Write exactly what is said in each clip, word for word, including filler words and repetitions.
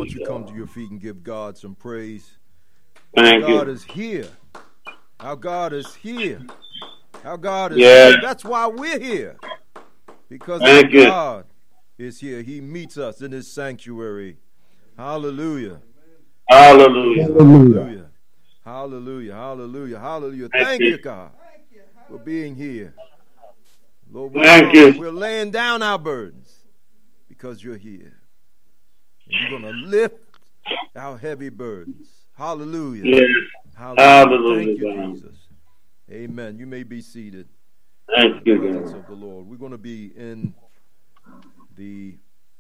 want you to come to your feet and give God some praise. Thank Our you. God is here. Our God is here. Our God is Yes. here. That's why we're here. Because Thank our you. God is here. He meets us in his sanctuary. Hallelujah. Hallelujah. Hallelujah. Hallelujah. Hallelujah. Hallelujah. Thank Thank you. you, God, for being here. Lord, we're, Thank you. we're laying down our burdens because you're here. And you're going to lift our heavy burdens. Hallelujah. Yes. Hallelujah. Hallelujah, Thank you, God. Jesus. Amen. You may be seated Thank in the you, presence God. of the Lord. We're going to be in the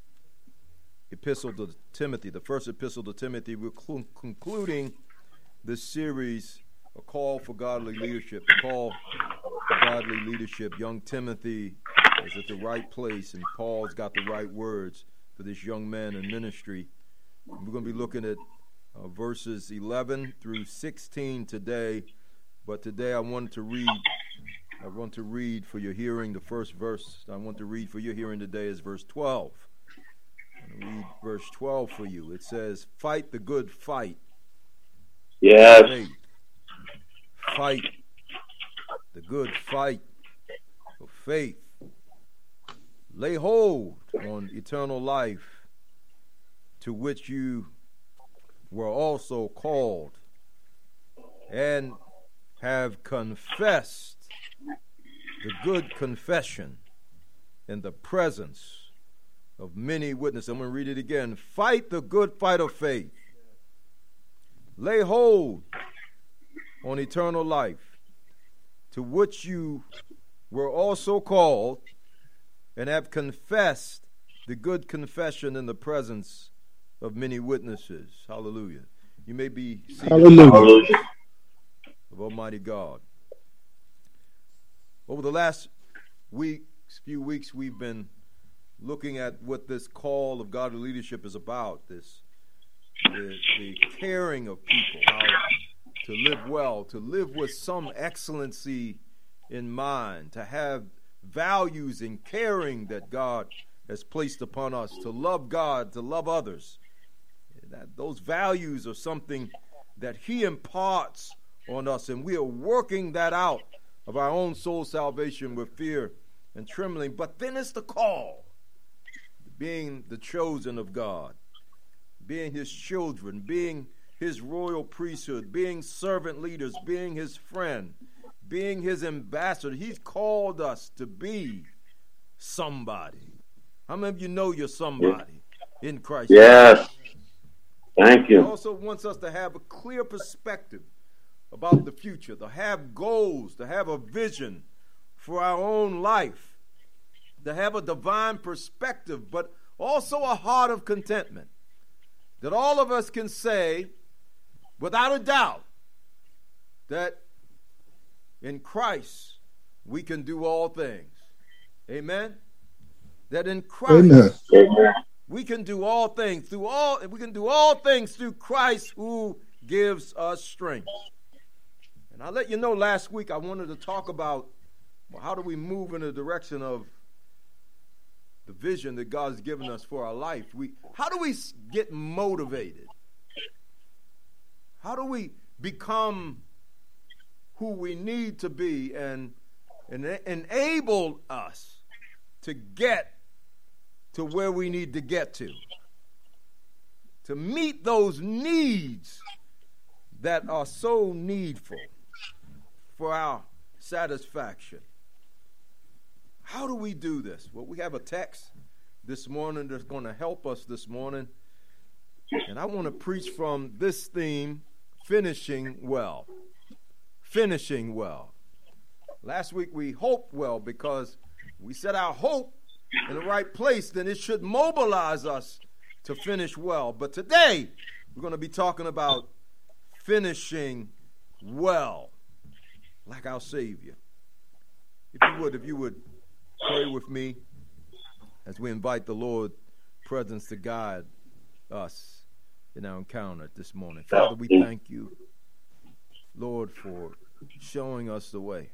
epistle to Timothy, the first epistle to Timothy. We're cl- concluding this series, A Call for Godly Leadership. A Call for Godly Leadership. Young Timothy is at the right place, and Paul's got the right words for this young man in ministry. We're going to be looking at uh, verses eleven through sixteen today, but today I want to read I want to read for your hearing the first verse I want to read for your hearing today is verse twelve. I'm going to read verse twelve for you. It says, "Fight the good fight Yes. of faith." Fight the good fight of faith. Lay hold on eternal life, to which you were also called, and have confessed the good confession in the presence of many witnesses. I'm going to read it again. Fight the good fight of faith. Lay hold on eternal life, to which you were also called, and have confessed the good confession in the presence of many witnesses. Hallelujah. You may be seated. Hallelujah. Hallelujah. Of Almighty God. Over the last weeks, few weeks, we've been looking at what this call of godly leadership is about. This, the, the caring of people, how to live well, to live with some excellency in mind, to have values and caring that God has placed upon us, to love God, to love others. That those values are something that He imparts on us, and we are working that out of our own soul salvation with fear and trembling. But then it's the call, being the chosen of God, being His children, being His royal priesthood, being servant leaders, being His friend, being His ambassador. He's called us to be somebody. How many of you know you're somebody in Christ? Yes. Thank He you. also wants us to have a clear perspective about the future, to have goals, to have a vision for our own life, to have a divine perspective, but also a heart of contentment, that all of us can say without a doubt that in Christ we can do all things. Amen? That in Christ Amen. Amen. we can do all things through all we can do all things through Christ who gives us strength. And I let you know last week I wanted to talk about, well, how do we move in the direction of the vision that God's given us for our life? We how do we get motivated? How do we become who we need to be and, and enable us to get to where we need to get to, to meet those needs that are so needful for our satisfaction? How do we do this? Well, we have a text this morning that's going to help us this morning, and I want to preach from this theme, finishing well. Finishing well. Last week we hoped well because we set our hope in the right place, then it should mobilize us to finish well. But today, we're going to be talking about finishing well, like our Savior. If you would, if you would pray with me as we invite the Lord's presence to guide us in our encounter this morning. Father, we thank you, Lord, for showing us the way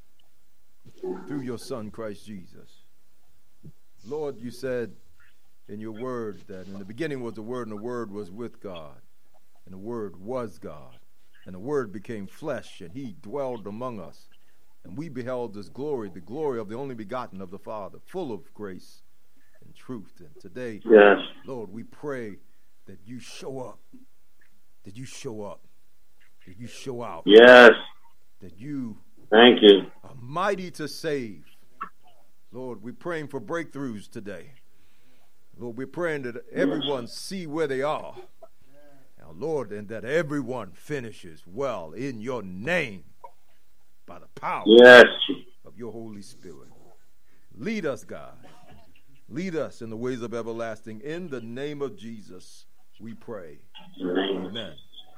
through your Son, Christ Jesus. Lord, you said in your word that in the beginning was the Word, and the Word was with God, and the Word was God. And the Word became flesh, and he dwelled among us. And we beheld his glory, the glory of the only begotten of the Father, full of grace and truth. And today, Yes. Lord, we pray that you show up, that you show up, that you show out, Yes. that you Thank you. are mighty to save. Lord, we're praying for breakthroughs today. Lord, we're praying that everyone see where they are. Now, Lord, and that everyone finishes well in your name by the power Yes. of your Holy Spirit. Lead us, God. Lead us in the ways of everlasting. In the name of Jesus, we pray. Amen.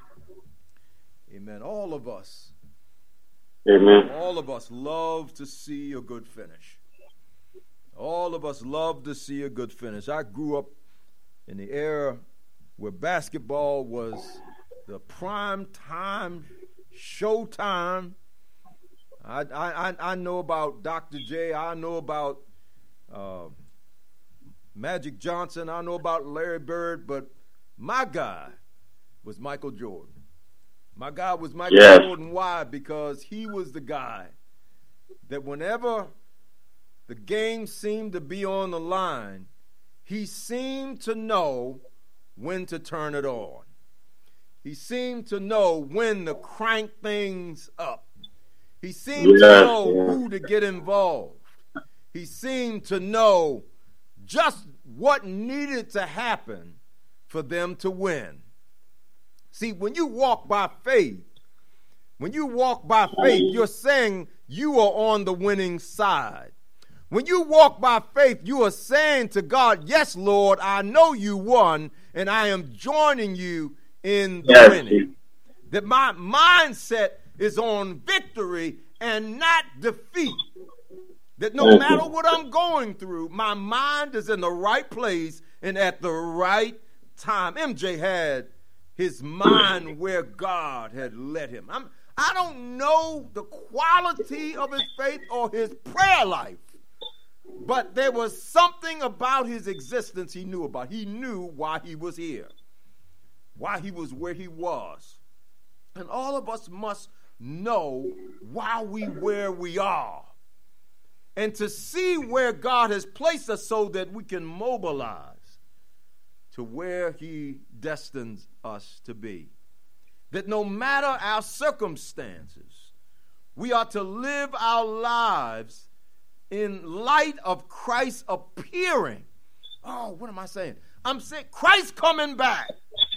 Amen. All of us, Amen. all of us love to see a good finish. All of us love to see a good finish. I grew up in the era where basketball was the prime time, showtime. I I I know about Doctor J. I know about uh, Magic Johnson. I know about Larry Bird. But my guy was Michael Jordan. My guy was Michael Yes. Jordan. Why? Because he was the guy that whenever the game seemed to be on the line, he seemed to know when to turn it on. He seemed to know when to crank things up. He seemed Yes, to know yes. who to get involved. He seemed to know just what needed to happen for them to win. See, when you walk by faith, when you walk by faith, you're saying you are on the winning side. When you walk by faith, you are saying to God, yes, Lord, I know you won, and I am joining you in the Yes. winning. That my mindset is on victory and not defeat. That no Thank matter you. what I'm going through, my mind is in the right place and at the right time. M J had his mind where God had led him. I'm, I don't know the quality of his faith or his prayer life, but there was something about his existence he knew about. He knew why he was here, why he was where he was. And all of us must know why we where we are, and to see where God has placed us so that we can mobilize to where he destines us to be. That no matter our circumstances, we are to live our lives in light of Christ appearing. Oh, what am I saying? I'm saying Christ coming back.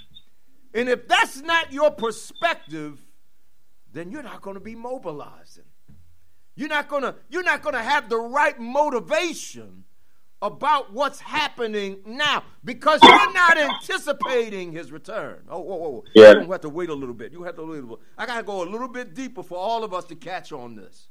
And if that's not your perspective, then you're not going to be mobilizing. You're not going to you're not going to have the right motivation about what's happening now, because you're not anticipating his return. Oh, whoa, whoa, whoa. Yeah. You're going to have to wait a little bit. You have to wait a little bit. I got to go a little bit deeper for all of us to catch on this.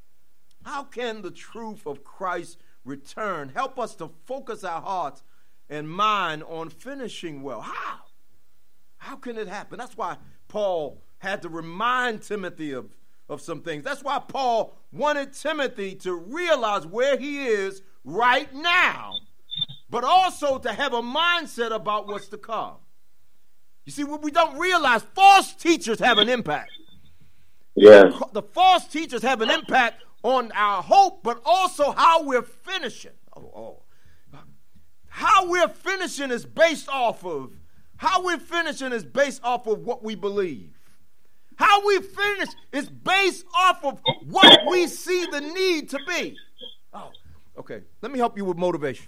How can the truth of Christ's return help us to focus our hearts and mind on finishing well? How? How can it happen? That's why Paul had to remind Timothy of, of some things. That's why Paul wanted Timothy to realize where he is right now, but also to have a mindset about what's to come. You see, what we don't realize, false teachers have an impact. Yes. The false teachers have an impact on our hope, but also how we're finishing. Oh, oh. How we're finishing is based off of, how we're finishing is based off of what we believe. How we finish is based off of what we see the need to be. Oh, okay. Let me help you with motivation.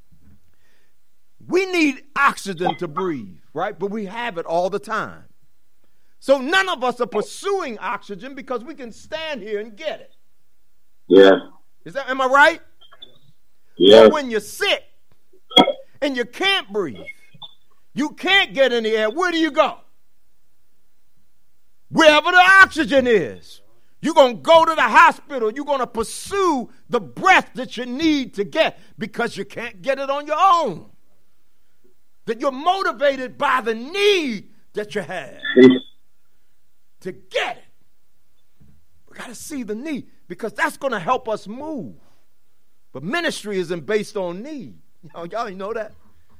We need oxygen to breathe, right? But we have it all the time. So none of us are pursuing oxygen because we can stand here and get it. Yeah. Is that, am I right? Yeah. But when you're sick and you can't breathe, you can't get in the air, where do you go? Wherever the oxygen is. You're going to go to the hospital. You're going to pursue the breath that you need to get because you can't get it on your own. That you're motivated by the need that you have to get it. We got to see the need because that's going to help us move. But ministry isn't based on need. Y'all, y'all know that?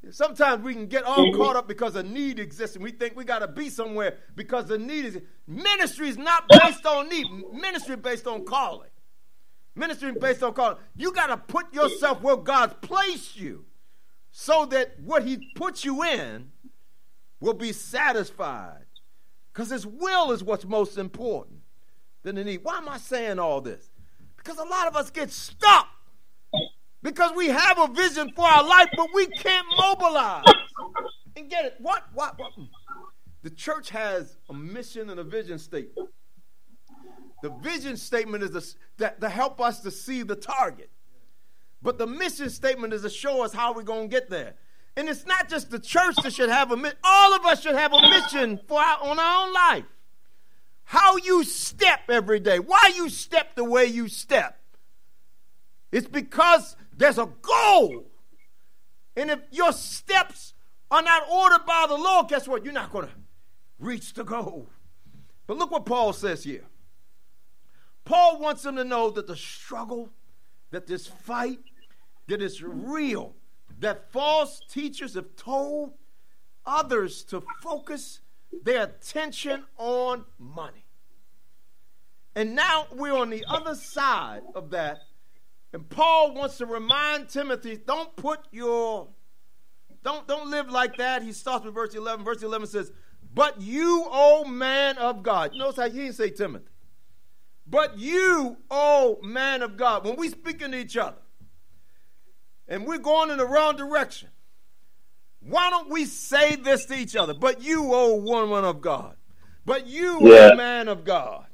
Sometimes we can get all caught up because a need exists, and we think we got to be somewhere because the need is. Ministry is not based on need. Ministry is based on calling. Ministry is based on calling. You got to put yourself where God's placed you so that what he puts you in will be satisfied. Because his will is what's most important than the need. Why am I saying all this? Because a lot of us get stuck. Because we have a vision for our life, but we can't mobilize and get it. What? What? What? The church has a mission and a vision statement. The vision statement is to, that, to help us to see the target. But the mission statement is to show us how we're going to get there. And it's not just the church that should have a mission. All of us should have a mission for our, on our own life. How you step every day. Why you step the way you step. It's because there's a goal. And if your steps are not ordered by the Lord, guess what? You're not going to reach the goal. But look what Paul says here. Paul wants them to know that the struggle, that this fight, that it's real, that false teachers have told others to focus their attention on money. And now we're on the other side of that. And Paul wants to remind Timothy, don't put your, don't, don't live like that. He starts with verse eleven. Verse eleven says, but you, O man of God. Notice how he didn't say Timothy. But you, O man of God. When we speaking to each other, and we're going in the wrong direction, why don't we say this to each other? But you, O woman of God. But you, yeah. O man of God.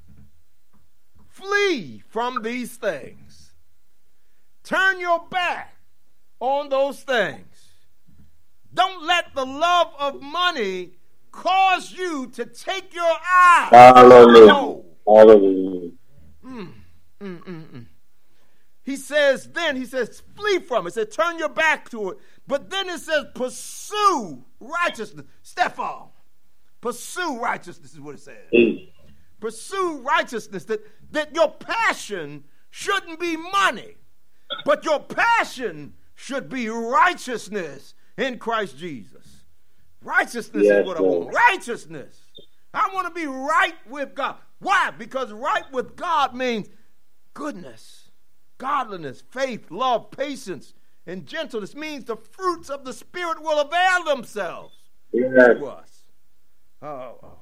Flee from these things. Turn your back on those things. Don't let the love of money cause you to take your eyes. Hallelujah. No. Hallelujah. Mm, mm, mm, mm. He says, then he says, flee from it. It says, turn your back to it. But then it says, pursue righteousness. Stephon. Pursue righteousness is what it says. Mm. Pursue righteousness. That, that your passion shouldn't be money. But your passion should be righteousness in Christ Jesus. Righteousness yes, is what I want. Righteousness. I want to be right with God. Why? Because right with God means goodness, godliness, faith, love, patience, and gentleness. Means the fruits of the Spirit will avail themselves yes. to us. Oh, oh, oh.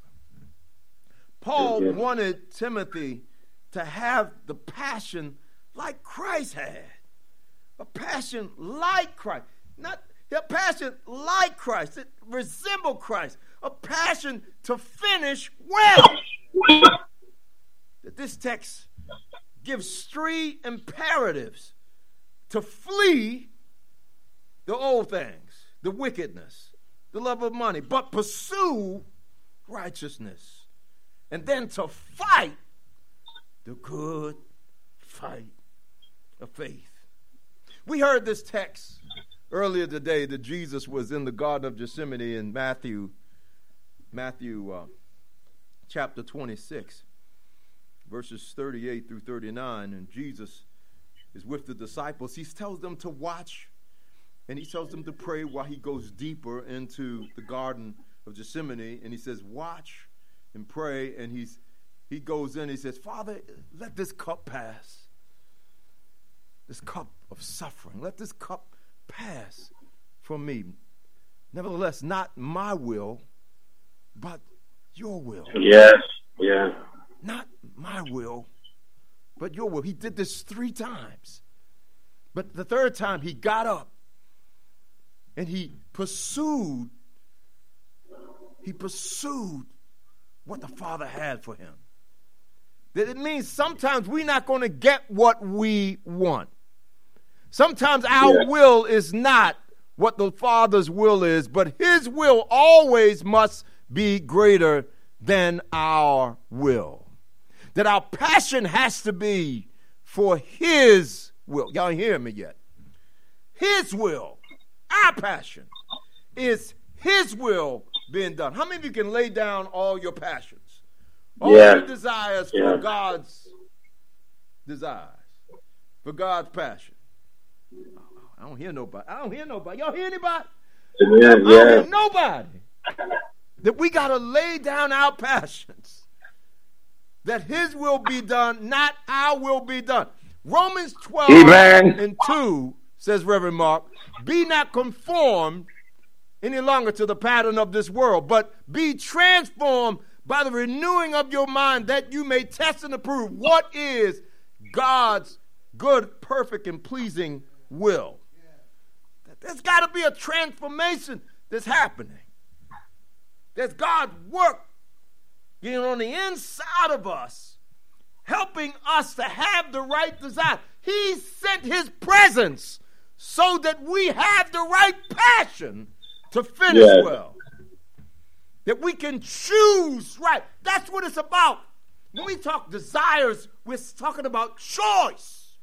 Paul yes. wanted Timothy to have the passion like Christ had. A passion like Christ. Not a passion like Christ. It resembled Christ. A passion to finish well. That this text gives three imperatives to flee the old things, the wickedness, the love of money, but pursue righteousness. And then to fight the good fight of faith. We heard this text earlier today that Jesus was in the Garden of Gethsemane in Matthew, Matthew uh, chapter twenty-six, verses thirty-eight through thirty-nine, and Jesus is with the disciples. He tells them to watch, and he tells them to pray while he goes deeper into the Garden of Gethsemane, and he says, watch and pray, and he's he goes in, he says, Father, let this cup pass. This cup of suffering. Let this cup pass from me. Nevertheless, not my will, but your will. Yes, yeah. Not my will, but your will. He did this three times. But the third time he got up and he pursued, he pursued what the Father had for him. That it means sometimes we're not going to get what we want. Sometimes our yeah. will is not what the Father's will is, but his will always must be greater than our will. That our passion has to be for his will. Y'all ain't hearing me yet. His will, our passion, is his will being done. How many of you can lay down all your passions? All yeah. your desires yeah. for God's desires, for God's passion. I don't hear nobody. I don't hear nobody. Y'all hear anybody? Yeah, I yeah. don't hear nobody. That we got to lay down our passions. That his will be done, not our will be done. Romans twelve Amen. And two says, Reverend Mark, be not conformed any longer to the pattern of this world, but be transformed by the renewing of your mind, that you may test and approve what is God's good, perfect, and pleasing will. There's got to be a transformation that's happening. There's God's work, you know, on the inside of us, helping us to have the right desire. He sent his presence so that we have the right passion to finish yes. well. That we can choose right. That's what it's about. When we talk desires, we're talking about choice.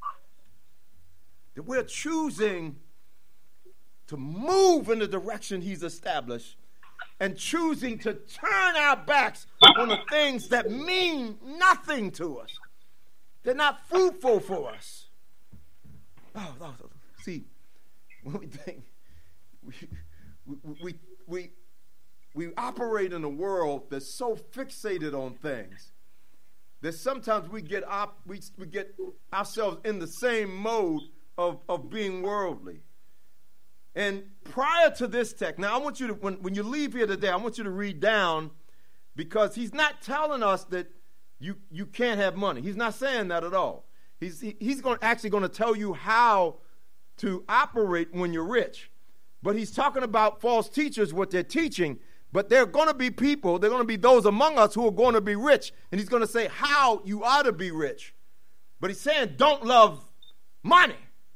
That we're choosing to move in the direction he's established and choosing to turn our backs on the things that mean nothing to us. They're not fruitful for us. Oh, oh, see, when we think, we, we, we, we, we operate in a world that's so fixated on things that sometimes we get op, we, we get ourselves in the same mode of, of being worldly. And prior to this text, now I want you to, when, when you leave here today, I want you to read down, because he's not telling us that you, you can't have money. He's not saying that at all. He's, he, he's going, actually going to tell you how to operate when you're rich. But he's talking about false teachers, what they're teaching. But there are going to be people, there are going to be those among us who are going to be rich. And he's going to say how you ought to be rich. But he's saying don't love money.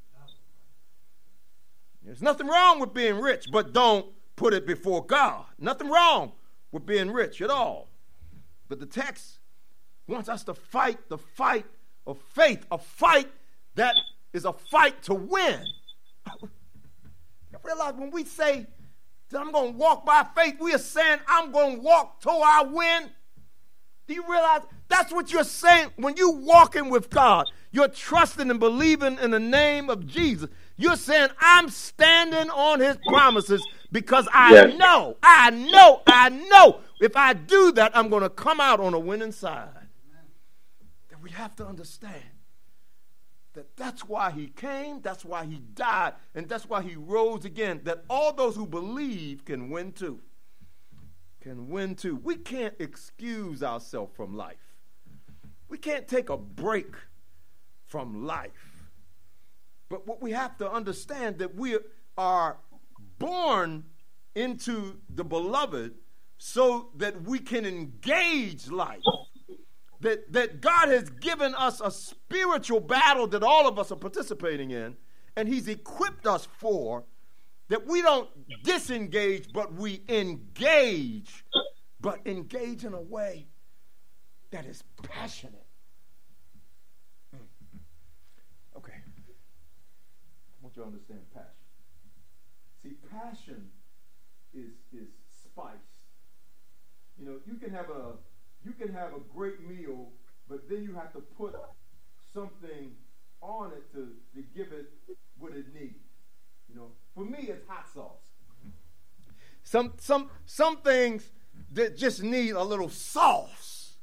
There's nothing wrong with being rich, but don't put it before God. Nothing wrong with being rich at all. But the text wants us to fight the fight of faith, a fight that is a fight to win. You realize when we say that I'm going to walk by faith, we are saying I'm going to walk till I win. Do you realize that's what you're saying? When you're walking with God, you're trusting and believing in the name of Jesus. You're saying, I'm standing on his promises because I yes. know, I know, I know if I do that, I'm going to come out on a winning side. That we have to understand that that's why he came, that's why he died, and that's why he rose again, that all those who believe can win too. Can win too. We can't excuse ourselves from life. We can't take a break from life. But what we have to understand that we are born into the beloved so that we can engage life. That, that God has given us a spiritual battle that all of us are participating in, and he's equipped us for, that we don't disengage, but we engage, but engage in a way that is passionate. Okay. I want you to understand passion. See, passion is is spice. You know, you can have a you can have a great meal, but then you have to put something on it to, to give it what it needs. You know, for me, it's hot sauce. Some some some things that just need a little sauce.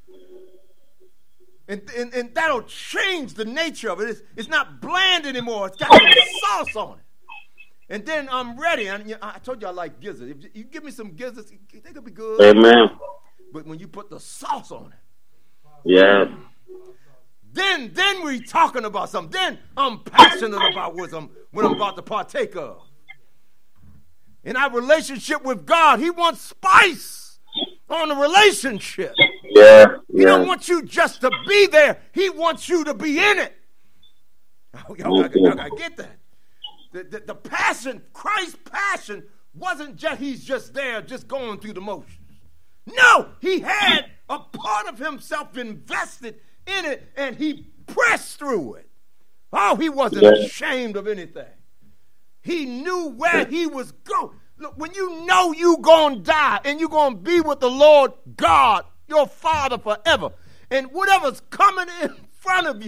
And, and, and that'll change the nature of it. It's, it's not bland anymore. It's got some sauce on it. And then I'm ready. And I told you I like gizzards. If you give me some gizzards, they could be good. Amen. But when you put the sauce on it, yeah. Then, then we're talking about something. Then I'm passionate about what I'm, what I'm about to partake of. In our relationship with God, he wants spice on the relationship. Yeah, he yeah. don't want you just to be there. He wants you to be in it. Oh, y'all, y'all, y'all gotta get that. The, the, the passion, Christ's passion, wasn't just he's just there, just going through the motions. No, he had a part of himself invested in it, and he pressed through it. Oh, he wasn't yeah. ashamed of anything. He knew where he was going. Look, when you know you're going to die and you're going to be with the Lord God, your Father forever, and whatever's coming in front of you,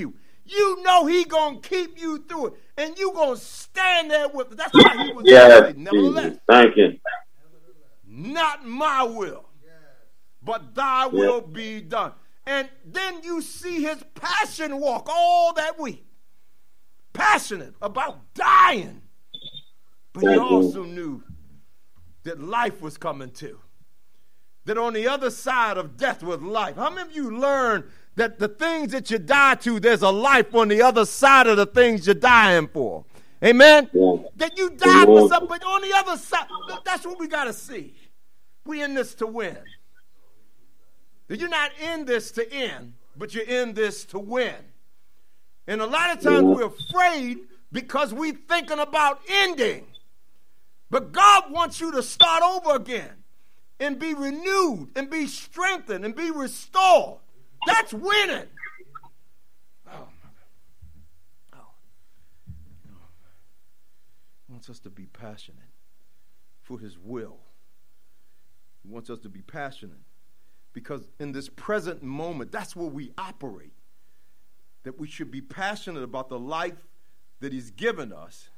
you know he going to keep you through it. And you going to stand there with it. That's why he was yes, saying, nevertheless. Thank you. Not my will, but thy yes. will be done. And then you see his passion walk all that week. Passionate about dying. But he also knew that life was coming too. That on the other side of death was life. How many of you learned that the things that you die to, there's a life on the other side of the things you're dying for? Amen? Yeah. That you die for something, but on the other side, that's what we got to see. We in this to win. That you're not in this to end, but you're in this to win. And a lot of times we're afraid because we're thinking about ending. But God wants you to start over again and be renewed and be strengthened and be restored. That's winning. Oh, oh. He wants us to be passionate for his will. He wants us to be passionate because in this present moment, that's where we operate. That we should be passionate about the life that he's given us.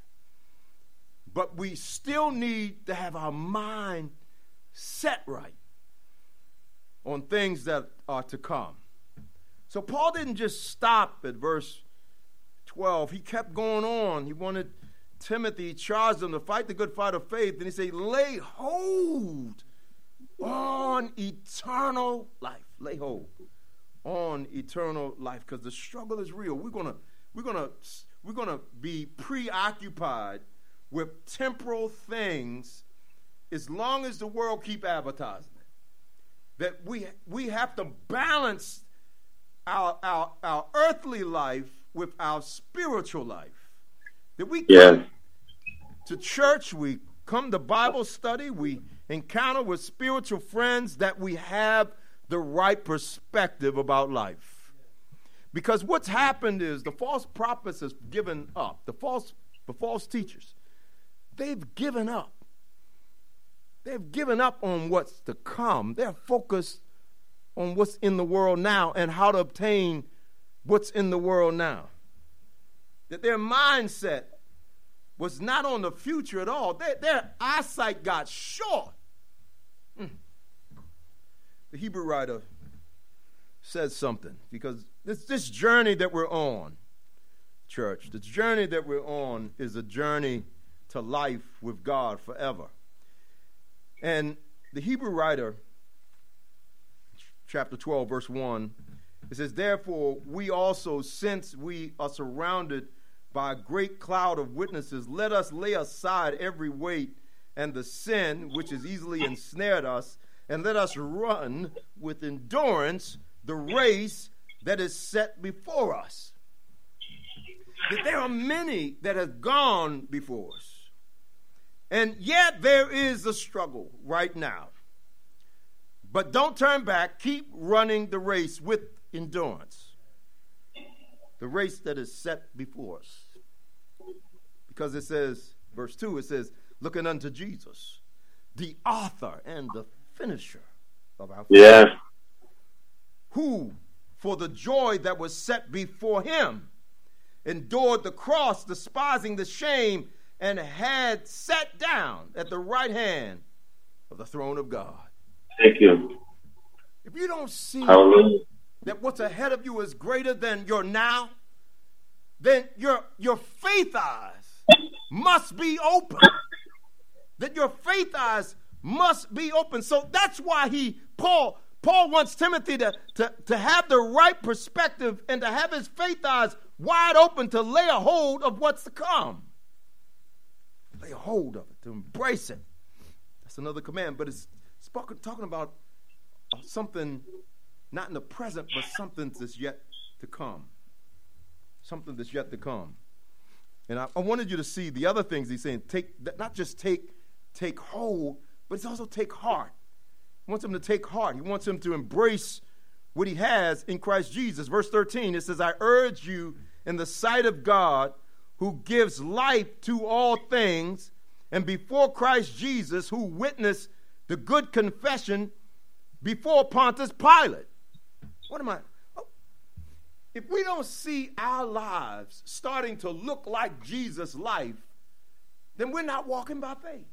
But we still need to have our mind set right on things that are to come. So Paul didn't just stop at verse twelve. He kept going on. He wanted Timothy, he charged him to fight the good fight of faith. And he said, lay hold on eternal life. Lay hold on eternal life, because the struggle is real. We're gonna, we're gonna, we're gonna be preoccupied with temporal things as long as the world keep advertising it. That we we have to balance our our our earthly life with our spiritual life. That we come yeah. to church, we come to Bible study, we encounter with spiritual friends, that we have the right perspective about life. Because what's happened is the false prophets have given up. The false the false teachers, they've given up. They've given up on what's to come. They're focused on what's in the world now and how to obtain what's in the world now. That their mindset was not on the future at all. Their, their eyesight got short. Mm. The Hebrew writer says something, because this, this journey that we're on, church, this journey that we're on is a journey to life with God forever. And the Hebrew writer, chapter twelve, verse one, it says, therefore, we also, since we are surrounded by a great cloud of witnesses, let us lay aside every weight and the sin which is easily ensnared us, and let us run with endurance the race that is set before us. That there are many that have gone before us. And yet there is a struggle right now. But don't turn back. Keep running the race with endurance. The race that is set before us. Because it says, verse two, it says, looking unto Jesus, the author and the finisher of our faith. Yeah. Who, for the joy that was set before him, endured the cross, despising the shame, and had sat down at the right hand of the throne of God. Thank you. If you don't see Hallelujah. that what's ahead of you is greater than your now, then your, your faith eyes must be open. That your faith eyes must be open. So that's why he, Paul, Paul wants Timothy to, to, to have the right perspective and to have his faith eyes wide open to lay a hold of what's to come. Lay a hold of it, to embrace it. That's another command, but it's spoken, talking about something not in the present, but something that's yet to come. Something that's yet to come. And I, I wanted you to see the other things he's saying. Take, not just take, take hold, but it's also take heart. He wants him to take heart. He wants him to embrace what he has in Christ Jesus. Verse thirteen, it says, I urge you in the sight of God, who gives life to all things, and before Christ Jesus, who witnessed the good confession before Pontius Pilate. What am I? Oh, if we don't see our lives starting to look like Jesus' life, then we're not walking by faith.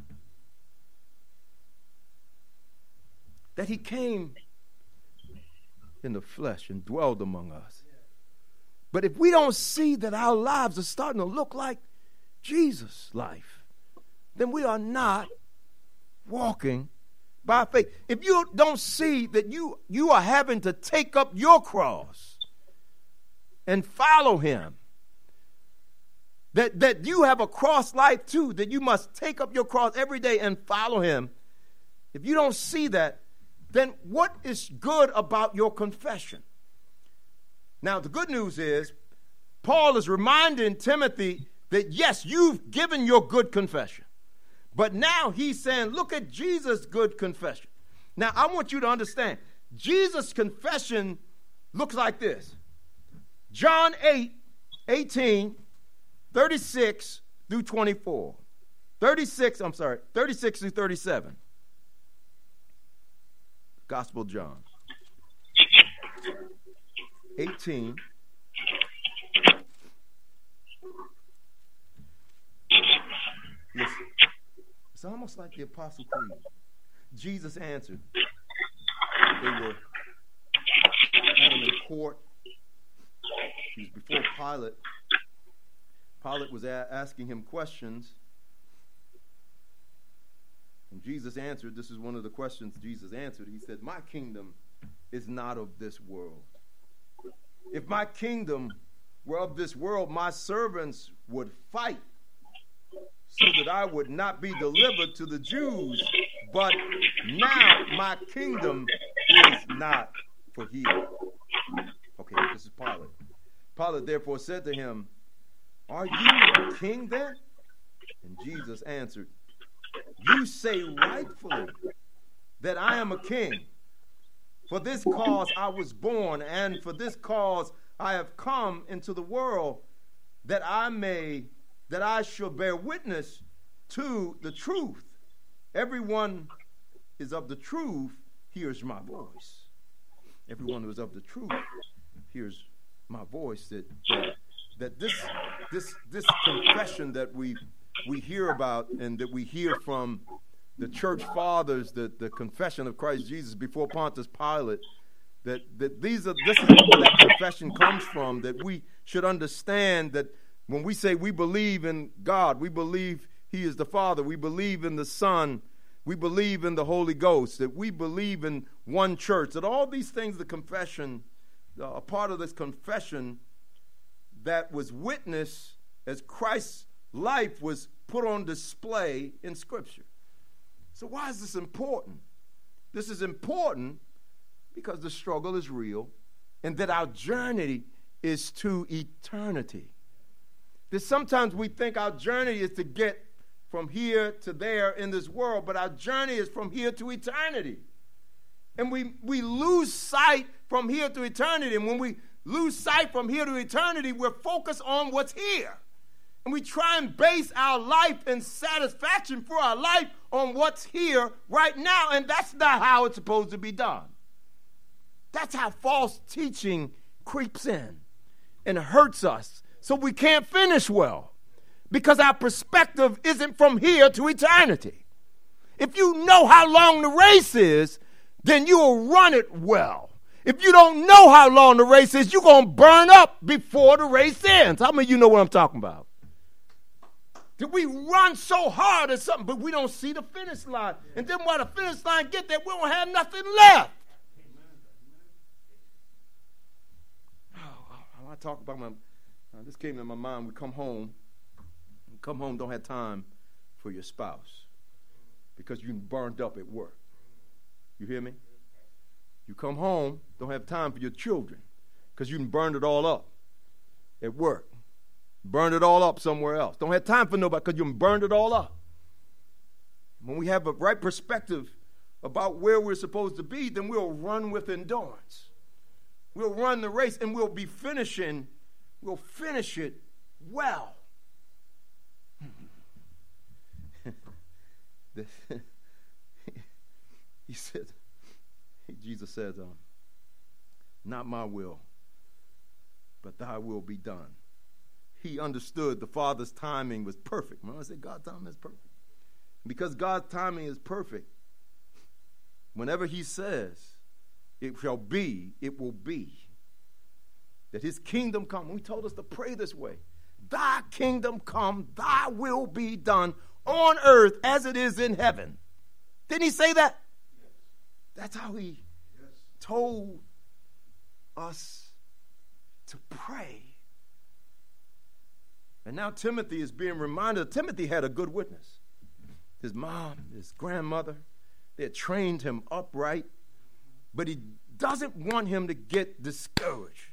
That he came in the flesh and dwelled among us. But if we don't see that our lives are starting to look like Jesus' life, then we are not walking by faith. If you don't see that you, you are having to take up your cross and follow him, that, that you have a cross life too, that you must take up your cross every day and follow him, if you don't see that, then what is good about your confession? Now, the good news is, Paul is reminding Timothy that, yes, you've given your good confession. But now he's saying, look at Jesus' good confession. Now, I want you to understand, Jesus' confession looks like this. John eight, eighteen, thirty-six through twenty-four. thirty-six, I'm sorry, thirty-six through thirty-seven. Gospel of John. eighteen. Listen, it's almost like the Apostle Creed. Jesus answered. They were had him in court. He was before Pilate. Pilate was a- asking him questions. And Jesus answered. This is one of the questions Jesus answered. He said, my kingdom is not of this world. If my kingdom were of this world, my servants would fight so that I would not be delivered to the Jews. But now my kingdom is not for here. Okay, this is Pilate. Pilate therefore said to him, are you a king then? And Jesus answered, you say rightfully that I am a king. For this cause I was born, and for this cause I have come into the world, that I may, that I shall bear witness to the truth. Everyone is of the truth hears my voice. Everyone who is of the truth hears my voice. That that, that this this this confession that we we hear about and that we hear from the church fathers, the, the confession of Christ Jesus before Pontius Pilate, that, that these are this is where that confession comes from, that we should understand that when we say we believe in God, we believe he is the Father, we believe in the Son, we believe in the Holy Ghost, that we believe in one church, that all these things, the confession, uh, a part of this confession that was witnessed as Christ's life was put on display in Scripture. So why is this important? This is important because the struggle is real and that our journey is to eternity. That sometimes we think our journey is to get from here to there in this world, but our journey is from here to eternity. And we, we lose sight from here to eternity. And when we lose sight from here to eternity, we're focused on what's here. And we try and base our life and satisfaction for our life on what's here right now. And that's not how it's supposed to be done. That's how false teaching creeps in and hurts us. So we can't finish well because our perspective isn't from here to eternity. If you know how long the race is, then you'll run it well. If you don't know how long the race is, you're going to burn up before the race ends. How many of you know what I'm talking about? That we run so hard at something, but we don't see the finish line. And then while the finish line get there, we don't have nothing left. Oh, I want to talk about my, uh, this came to my mind. We come home, we come home, don't have time for your spouse because you burned up at work. You hear me? You come home, don't have time for your children because you burned it all up at work. Burned it all up somewhere else. Don't have time for nobody because you burned it all up. When we have a right perspective about where we're supposed to be, then we'll run with endurance. We'll run the race and we'll be finishing, we'll finish it well. He said, Jesus says, um, not my will, but thy will be done. He understood the Father's timing was perfect. Remember I said God's timing is perfect. Because God's timing is perfect, whenever he says, it shall be, it will be. That his kingdom come. He told us to pray this way. Thy kingdom come, thy will be done on earth as it is in heaven. Didn't he say that? Yes. That's how he yes. told us to pray. And now Timothy is being reminded. Timothy had a good witness. His mom, his grandmother, they had trained him upright. But he doesn't want him to get discouraged.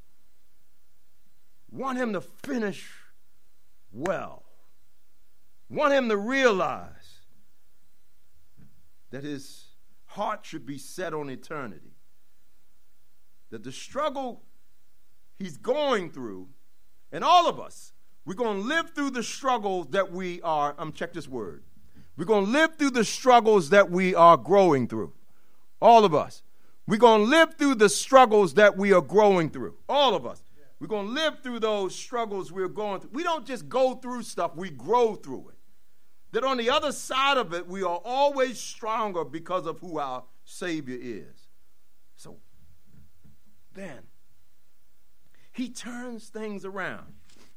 Want him to finish well. Want him to realize that his heart should be set on eternity. That the struggle he's going through, and all of us, we're going to live through the struggles that we are, um, check this word. We're going to live through the struggles that we are growing through. All of us. We're going to live through the struggles that we are growing through. All of us. We're going to live through those struggles we're going through. We don't just go through stuff, we grow through it. That on the other side of it, we are always stronger because of who our Savior is. So then, he turns things around.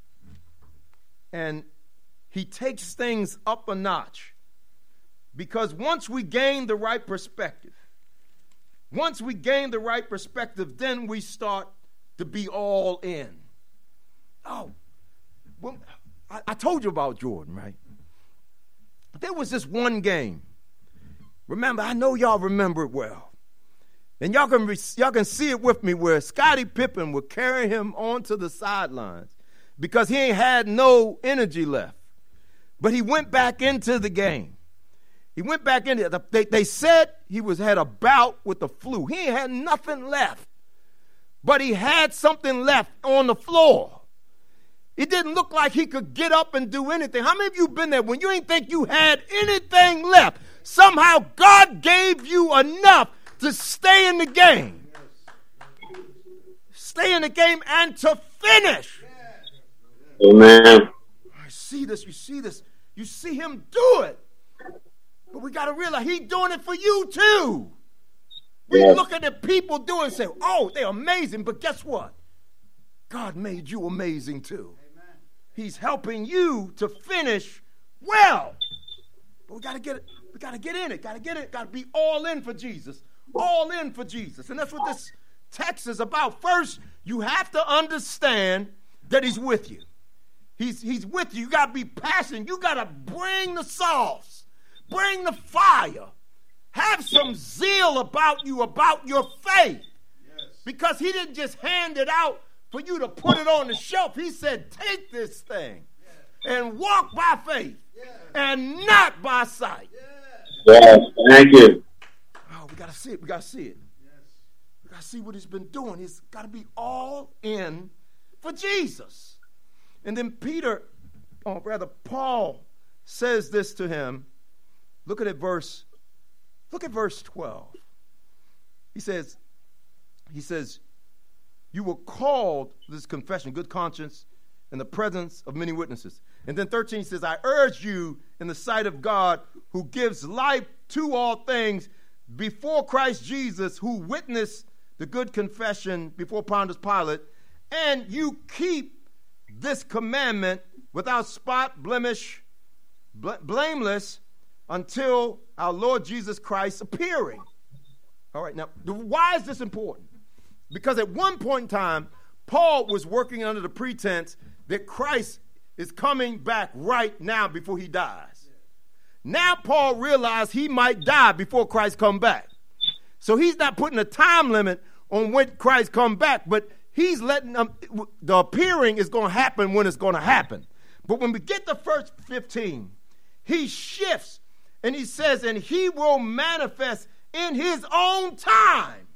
And he takes things up a notch. Because once we gain the right perspective, once we gain the right perspective, then we start to be all in. Oh, well, I, I told you about Jordan, right? There was this one game. Remember, I know y'all remember it well. And y'all can, re- y'all can see it with me where Scottie Pippen would carry him onto the sidelines because he ain't had no energy left. But he went back into the game. He went back into it. They, they said he was had a bout with the flu. He ain't had nothing left. But he had something left on the floor. It didn't look like he could get up and do anything. How many of you been there when you ain't think you had anything left? Somehow God gave you enough to stay in the game. Stay in the game and to finish. Amen. I see this. You see this. You see him do it. But we got to realize he's doing it for you too. We yes. look at the people doing and say, oh, they're amazing. But guess what? God made you amazing too. Amen. He's helping you to finish well. But we got to get it. We got to get in it. Got to get it. Got to be all in for Jesus. All in for Jesus. And that's what this text is about. First, you have to understand that he's with you. He's, he's with you. You got to be passionate. You got to bring the sauce. Bring the fire. Have some zeal about you, about your faith. Yes. Because he didn't just hand it out for you to put it on the shelf. He said, take this thing yes. and walk by faith yes. and not by sight. Yes, yes. Thank you. Oh, we got to see it. We got to see it. Yes. We got to see what he's been doing. He's got to be all in for Jesus. And then Peter, or rather Paul, says this to him. Look at it, verse Look at verse twelve. He says, he says, you were called to this confession, good conscience, in the presence of many witnesses. And then thirteen he says, I urge you in the sight of God who gives life to all things before Christ Jesus, who witnessed the good confession before Pontius Pilate, and you keep this commandment without spot, blemish, bl- blameless, until our Lord Jesus Christ appearing. All right, now, why is this important? Because at one point in time, Paul was working under the pretense that Christ is coming back right now before he dies. Now Paul realized he might die before Christ come back. So he's not putting a time limit on when Christ come back, but he's letting them, the appearing is going to happen when it's going to happen. But when we get to verse fifteen, he shifts. And he says, and he will manifest in his own time.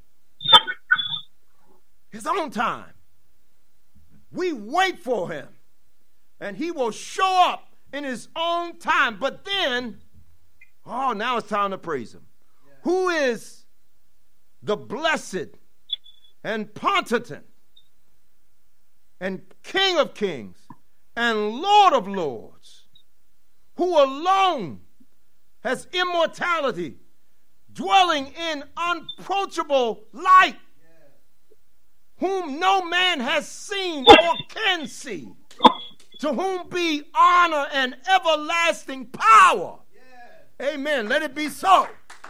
His own time. We wait for him. And he will show up in his own time. But then, oh, now it's time to praise him. Yeah. Who is the blessed and potent and King of kings and Lord of lords, who alone has immortality, dwelling in unapproachable light, whom no man has seen or can see, to whom be honor and everlasting power. Amen. Let it be so.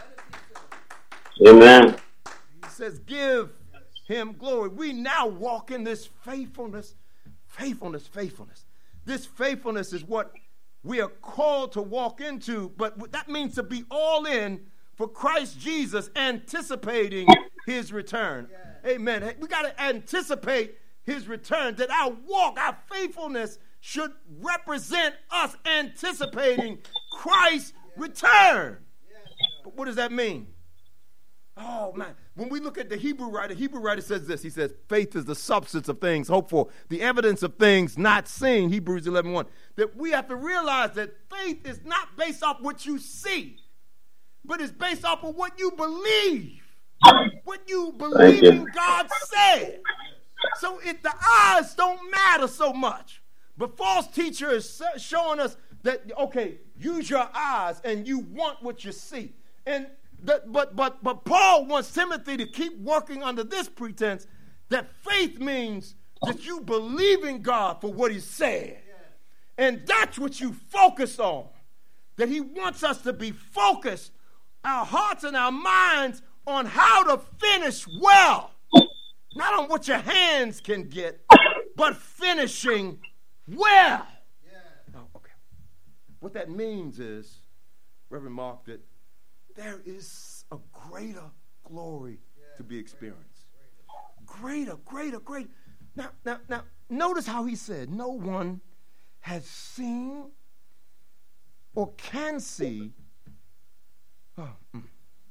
Amen. He says, give him glory. We now walk in this faithfulness, faithfulness, faithfulness. This faithfulness is what we are called to walk into, but that means to be all in for Christ Jesus, anticipating his return. Yeah. Amen. We got to anticipate his return, that our walk, our faithfulness should represent us anticipating Christ's yeah. return. Yeah. But what does that mean? Oh, man. When we look at the Hebrew writer, Hebrew writer says this. He says, faith is the substance of things hoped for, the evidence of things not seen, Hebrews eleven one. That we have to realize that faith is not based off what you see, but it's based off of what you believe. What you believe in God said. So if the eyes don't matter so much, but false teacher is showing us that, okay, use your eyes and you want what you see. And the, but but but Paul wants Timothy to keep working under this pretense that faith means that you believe in God for what he said. And that's what you focus on. That he wants us to be focused, our hearts and our minds, on how to finish well. Not on what your hands can get, but finishing well. Yeah. Oh, okay. What that means is, Reverend Mark, that there is a greater glory yeah, to be experienced. Greater, greater, greater. Now, now, now, notice how he said, no one has seen or can see oh, mm,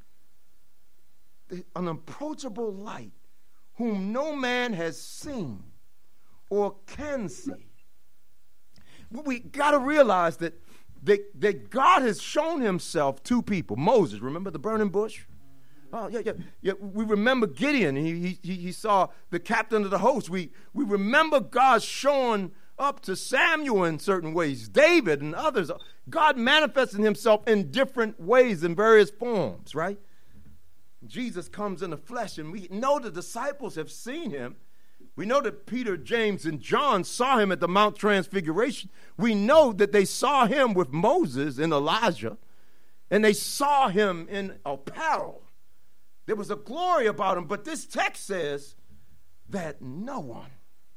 an approachable light whom no man has seen or can see. We got to realize that, that, that God has shown himself to people. Moses, remember the burning bush? Oh, yeah, yeah, yeah. We remember Gideon. He, he, he saw the captain of the host. We, we remember God showing up to Samuel in certain ways, David and others. God manifesting himself in different ways, in various forms, right? Jesus comes in the flesh, and we know the disciples have seen him. We know that Peter, James, and John saw him at the Mount Transfiguration. We know that they saw him with Moses and Elijah, and they saw him in apparel. There was a glory about him, but this text says that no one,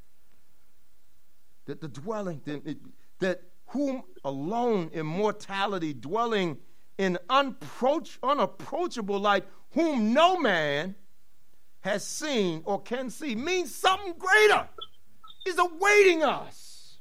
that the dwelling, that, that whom alone immortality, dwelling in unapproach, unapproachable light, whom no man has seen or can see, means something greater is awaiting us.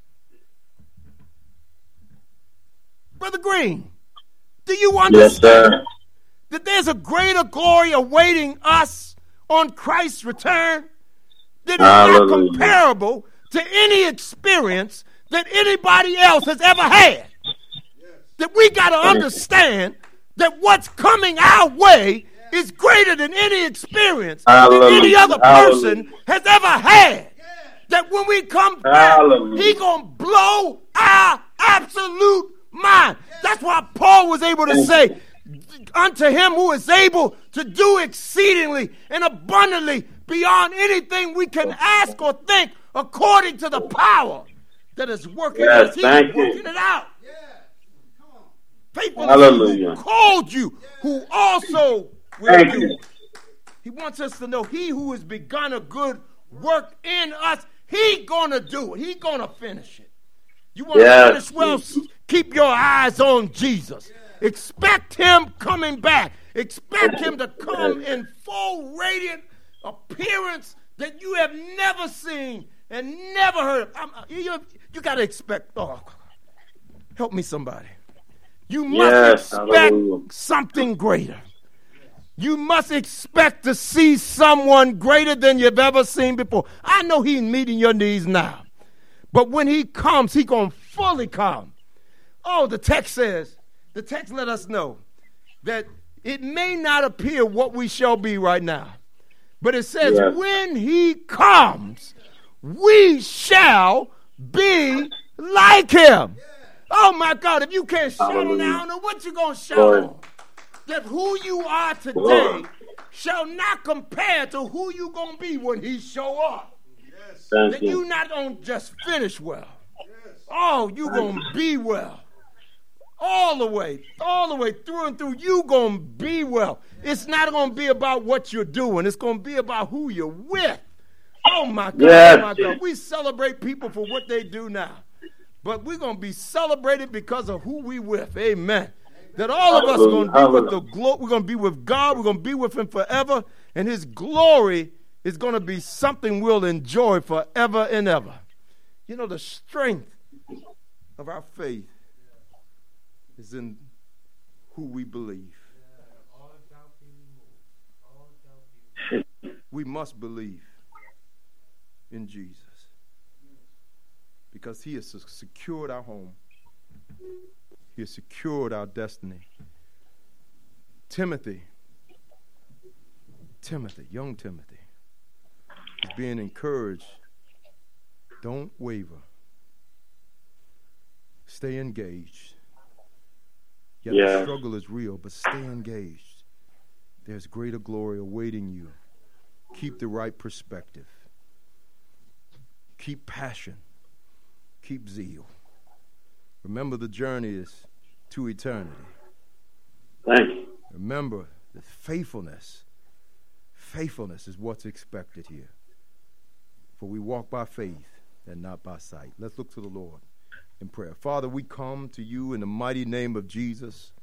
Brother Green, do you understand yes, that there's a greater glory awaiting us on Christ's return that is not comparable to any experience that anybody else has ever had? Yes. That we got to understand that what's coming our way is greater than any experience Hallelujah. That any other person Hallelujah. Has ever had. That when we come back, Hallelujah. He gonna blow our absolute mind. That's why Paul was able to say, unto him who is able to do exceedingly and abundantly beyond anything we can ask or think, according to the power that is working yes, as he's working you. It out. Faithful Hallelujah. Who called you, who also will do it. He wants us to know he who has begun a good work in us, he gonna do it. He gonna finish it. You want yes. to finish well, keep your eyes on Jesus. Expect him coming back. Expect him to come in full radiant appearance that you have never seen and never heard of. I'm, you you got to expect, oh, help me somebody. You must yes, expect hallelujah. Something greater. You must expect to see someone greater than you've ever seen before. I know he's meeting your needs now. But when he comes, he's going to fully come. Oh, the text says, the text let us know that it may not appear what we shall be right now. But it says, yes. when he comes, we shall be like him. Oh, my God, if you can't shout on that, I don't know what you're going to shout on. That who you are today shall not compare to who you're going to be when he show up. Yes. That you not going to just finish well. Yes. Oh, you're going to be well. All the way, all the way through and through, you going to be well. It's not going to be about what you're doing. It's going to be about who you're with. Oh, my God, yes. Oh, my God. We celebrate people for what they do now. But we're going to be celebrated because of who we with. Amen. That all of us are going to be with the glory. We're going to be with God. We're going to be with him forever. And his glory is going to be something we'll enjoy forever and ever. You know, the strength of our faith is in who we believe. We must believe in Jesus because he has secured our home. He has secured our destiny. Timothy, Timothy, young Timothy, is being encouraged. Don't waver. Stay engaged. Yet yeah. the struggle is real, but stay engaged. There's greater glory awaiting you. Keep the right perspective. Keep passion. Keep zeal. Remember, the journey is to eternity. Thank you. Remember that faithfulness, faithfulness is what's expected here. For we walk by faith and not by sight. Let's look to the Lord in prayer. Father, we come to you in the mighty name of Jesus.